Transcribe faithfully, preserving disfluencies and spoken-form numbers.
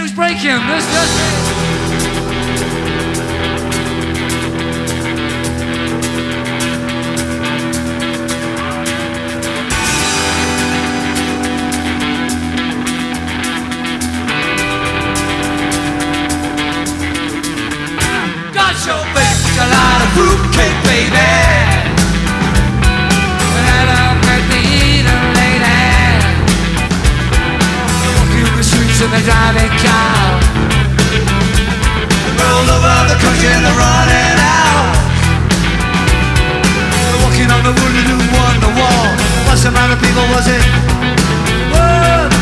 who's breaking. This, this. Got your bitch a lot of fruitcake, baby. And I don't make me eat a lady. Walking the streets in a driving car. All over the country and they're running out. Walking on the wood and doing one the wall. What's the amount of people was it? Whoa.